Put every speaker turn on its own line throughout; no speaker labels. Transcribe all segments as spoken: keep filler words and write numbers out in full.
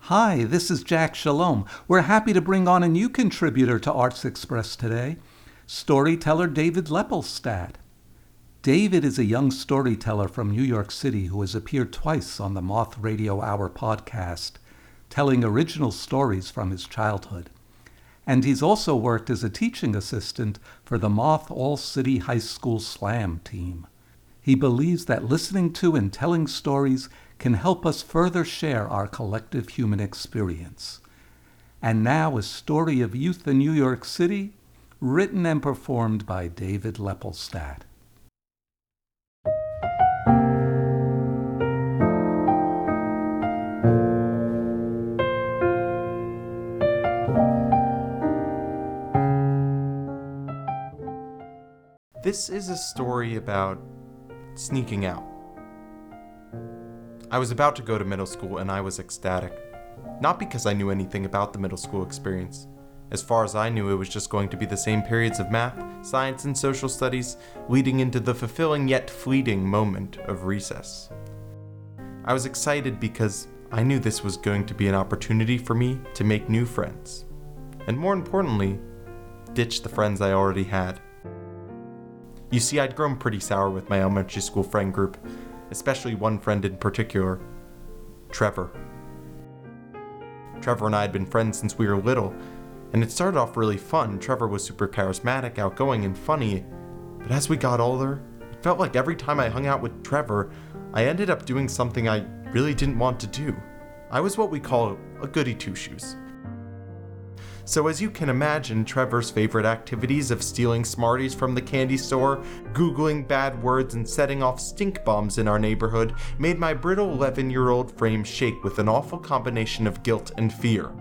Hi, this is Jack Shalom. We're happy to bring on a new contributor to Arts Express today, storyteller David Lepelstadt. David is a young storyteller from New York City who has appeared twice on the Moth Radio Hour podcast, telling original stories from his childhood. And he's also worked as a teaching assistant for the Moth All-City High School Slam team. He believes that listening to and telling stories can help us further share our collective human experience. And now a story of youth in New York City, written and performed by David Lepelstadt.
This is a story about sneaking out. I was about to go to middle school and I was ecstatic. Not because I knew anything about the middle school experience. As far as I knew, it was just going to be the same periods of math, science, and social studies, leading into the fulfilling yet fleeting moment of recess. I was excited because I knew this was going to be an opportunity for me to make new friends. And more importantly, ditch the friends I already had. You see, I'd grown pretty sour with my elementary school friend group, especially one friend in particular, Trevor. Trevor and I had been friends since we were little, and it started off really fun. Trevor was super charismatic, outgoing, and funny, but as we got older, it felt like every time I hung out with Trevor, I ended up doing something I really didn't want to do. I was what we call a goody two-shoes. So as you can imagine, Trevor's favorite activities of stealing Smarties from the candy store, Googling bad words, and setting off stink bombs in our neighborhood made my brittle eleven-year-old frame shake with an awful combination of guilt and fear.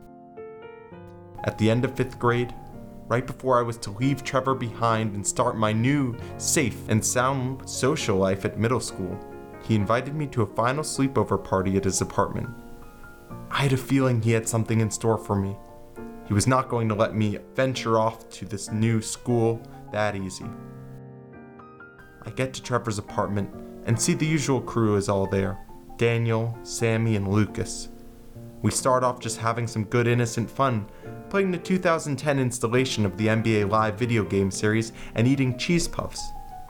At the end of fifth grade, right before I was to leave Trevor behind and start my new, safe, and sound social life at middle school, he invited me to a final sleepover party at his apartment. I had a feeling he had something in store for me. He was not going to let me venture off to this new school that easy. I get to Trevor's apartment and see the usual crew is all there. Daniel, Sammy, and Lucas. We start off just having some good innocent fun, playing the two thousand ten installation of the N B A Live video game series and eating cheese puffs.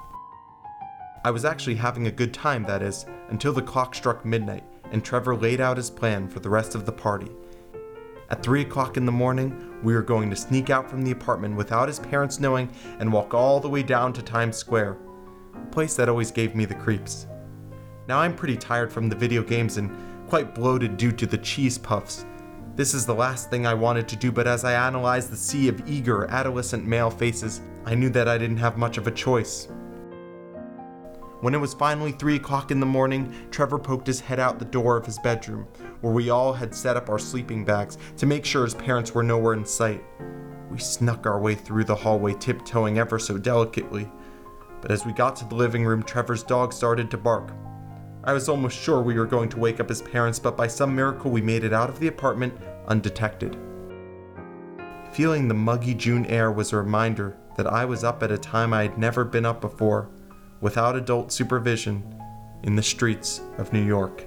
I was actually having a good time, that is, until the clock struck midnight and Trevor laid out his plan for the rest of the party. At three o'clock in the morning, we were going to sneak out from the apartment without his parents knowing and walk all the way down to Times Square, a place that always gave me the creeps. Now I'm pretty tired from the video games and quite bloated due to the cheese puffs. This is the last thing I wanted to do, but as I analyzed the sea of eager, adolescent male faces, I knew that I didn't have much of a choice. When it was finally three o'clock in the morning, Trevor poked his head out the door of his bedroom, where we all had set up our sleeping bags to make sure his parents were nowhere in sight. We snuck our way through the hallway, tiptoeing ever so delicately. But as we got to the living room, Trevor's dog started to bark. I was almost sure we were going to wake up his parents, but by some miracle we made it out of the apartment undetected. Feeling the muggy June air was a reminder that I was up at a time I had never been up before, without adult supervision, in the streets of New York.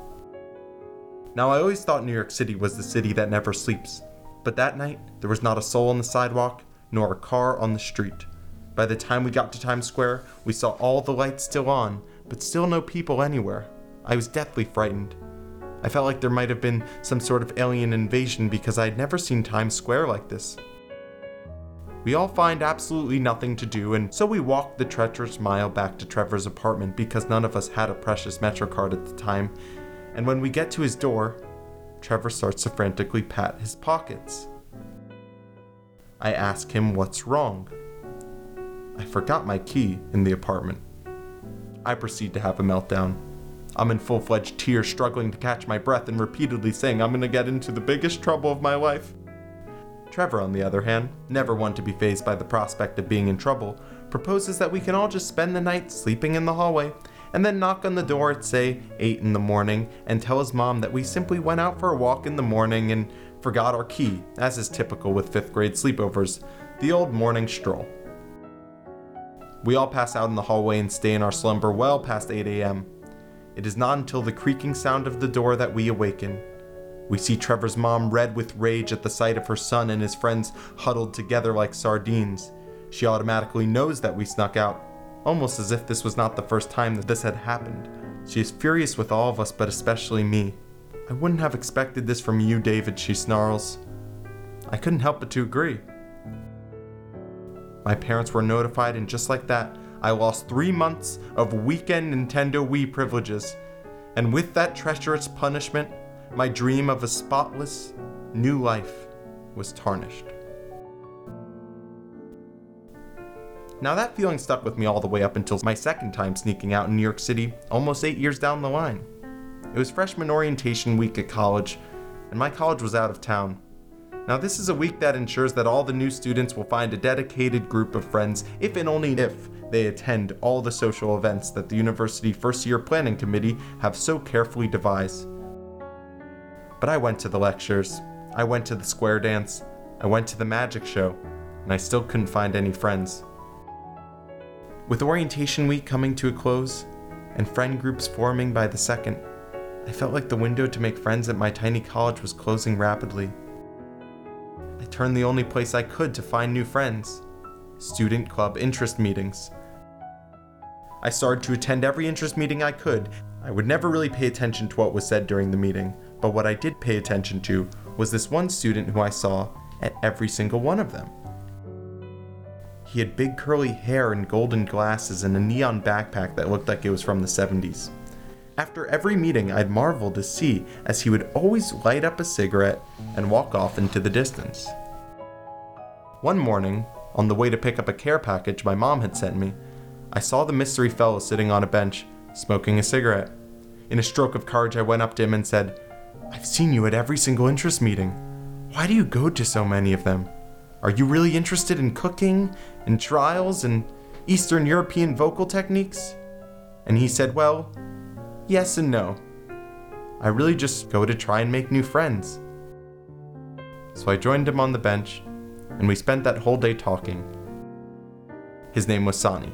Now, I always thought New York City was the city that never sleeps, but that night, there was not a soul on the sidewalk, nor a car on the street. By the time we got to Times Square, we saw all the lights still on, but still no people anywhere. I was deathly frightened. I felt like there might have been some sort of alien invasion because I had never seen Times Square like this. We all find absolutely nothing to do, and so we walked the treacherous mile back to Trevor's apartment because none of us had a precious Metro card at the time, and when we get to his door, Trevor starts to frantically pat his pockets. I ask him what's wrong. I forgot my key in the apartment. I proceed to have a meltdown. I'm in full-fledged tears, struggling to catch my breath and repeatedly saying I'm gonna get into the biggest trouble of my life. Trevor, on the other hand, never one to be fazed by the prospect of being in trouble, proposes that we can all just spend the night sleeping in the hallway, and then knock on the door at, say, eight in the morning, and tell his mom that we simply went out for a walk in the morning and forgot our key, as is typical with fifth grade sleepovers, the old morning stroll. We all pass out in the hallway and stay in our slumber well past eight a.m. It is not until the creaking sound of the door that we awaken. We see Trevor's mom red with rage at the sight of her son and his friends huddled together like sardines. She automatically knows that we snuck out, almost as if this was not the first time that this had happened. She is furious with all of us, but especially me. "I wouldn't have expected this from you, David," she snarls. I couldn't help but to agree. My parents were notified, and just like that, I lost three months of weekend Nintendo Wii privileges. And with that treacherous punishment, my dream of a spotless, new life was tarnished. Now that feeling stuck with me all the way up until my second time sneaking out in New York City, almost eight years down the line. It was freshman orientation week at college, and my college was out of town. Now this is a week that ensures that all the new students will find a dedicated group of friends, if and only if they attend all the social events that the university first year planning committee have so carefully devised. But I went to the lectures, I went to the square dance, I went to the magic show, and I still couldn't find any friends. With orientation week coming to a close, and friend groups forming by the second, I felt like the window to make friends at my tiny college was closing rapidly. I turned the only place I could to find new friends: student club interest meetings. I started to attend every interest meeting I could. I would never really pay attention to what was said during the meeting, but what I did pay attention to was this one student who I saw at every single one of them. He had big curly hair and golden glasses and a neon backpack that looked like it was from the seventies. After every meeting, I'd marvel to see as he would always light up a cigarette and walk off into the distance. One morning, on the way to pick up a care package my mom had sent me, I saw the mystery fellow sitting on a bench, smoking a cigarette. In a stroke of courage, I went up to him and said, "I've seen you at every single interest meeting. Why do you go to so many of them? Are you really interested in cooking, and trials, and Eastern European vocal techniques?" And he said, "Well, yes and no. I really just go to try and make new friends." So I joined him on the bench, and we spent that whole day talking. His name was Sani.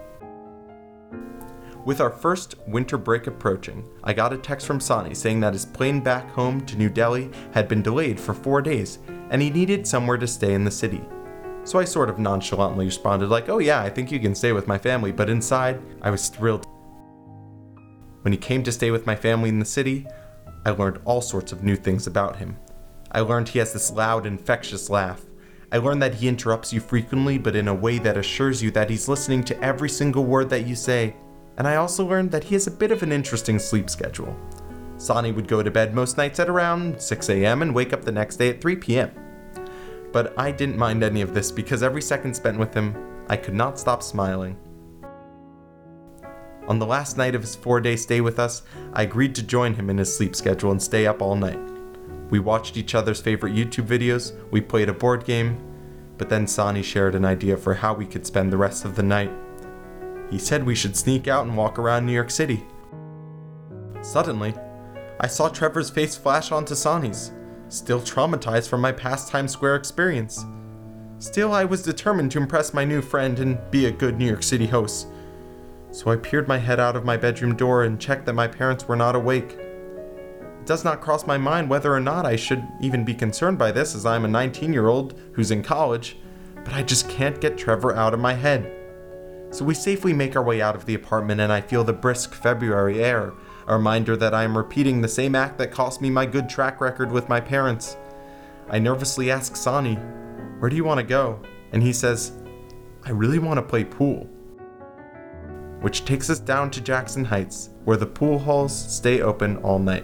With our first winter break approaching, I got a text from Sani saying that his plane back home to New Delhi had been delayed for four days, and he needed somewhere to stay in the city. So I sort of nonchalantly responded like, "Oh yeah, I think you can stay with my family," but inside, I was thrilled. When he came to stay with my family in the city, I learned all sorts of new things about him. I learned he has this loud, infectious laugh. I learned that he interrupts you frequently, but in a way that assures you that he's listening to every single word that you say. And I also learned that he has a bit of an interesting sleep schedule. Sani would go to bed most nights at around six a.m. and wake up the next day at three p.m. But I didn't mind any of this because every second spent with him, I could not stop smiling. On the last night of his four-day stay with us, I agreed to join him in his sleep schedule and stay up all night. We watched each other's favorite YouTube videos, we played a board game, but then Sani shared an idea for how we could spend the rest of the night. He said we should sneak out and walk around New York City. Suddenly, I saw Trevor's face flash onto Sani's, still traumatized from my past Times Square experience. Still, I was determined to impress my new friend and be a good New York City host. So I peered my head out of my bedroom door and checked that my parents were not awake. It does not cross my mind whether or not I should even be concerned by this, as I'm a nineteen-year-old who's in college, but I just can't get Trevor out of my head. So we safely make our way out of the apartment, and I feel the brisk February air, a reminder that I am repeating the same act that cost me my good track record with my parents. I nervously ask Sani, "Where do you want to go?" And he says, "I really want to play pool." Which takes us down to Jackson Heights, where the pool halls stay open all night.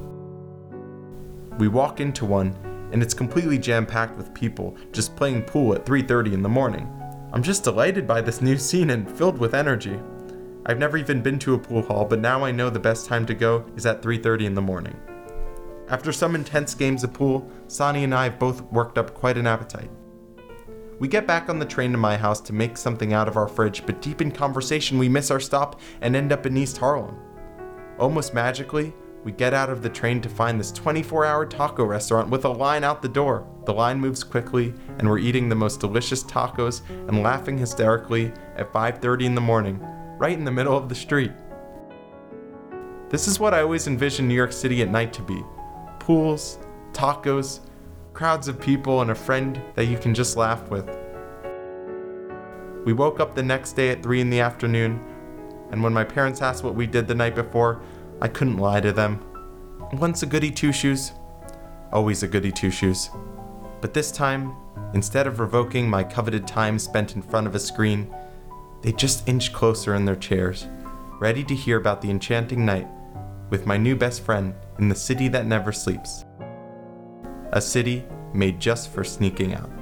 We walk into one, and it's completely jam-packed with people just playing pool at three thirty in the morning. I'm just delighted by this new scene and filled with energy. I've never even been to a pool hall, but now I know the best time to go is at three thirty in the morning. After some intense games of pool, Sani and I have both worked up quite an appetite. We get back on the train to my house to make something out of our fridge, but deep in conversation we miss our stop and end up in East Harlem. Almost magically, we get out of the train to find this twenty-four hour taco restaurant with a line out the door. The line moves quickly, and we're eating the most delicious tacos and laughing hysterically at five thirty in the morning, right in the middle of the street. This is what I always envisioned New York City at night to be. pools, tacos, crowds of people, and a friend that you can just laugh with. We woke up the next day at three in the afternoon, and when my parents asked what we did the night before, I couldn't lie to them. Once a goody two-shoes, always a goody two-shoes. But this time, instead of revoking my coveted time spent in front of a screen, they just inched closer in their chairs, ready to hear about the enchanting night with my new best friend in the city that never sleeps. A city made just for sneaking out.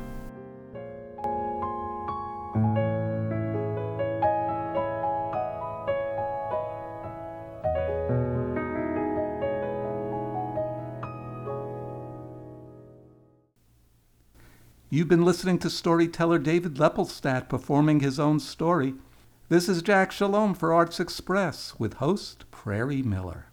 You've been listening to storyteller David Lepelstadt performing his own story. This is Jack Shalom for Arts Express with host Prairie Miller.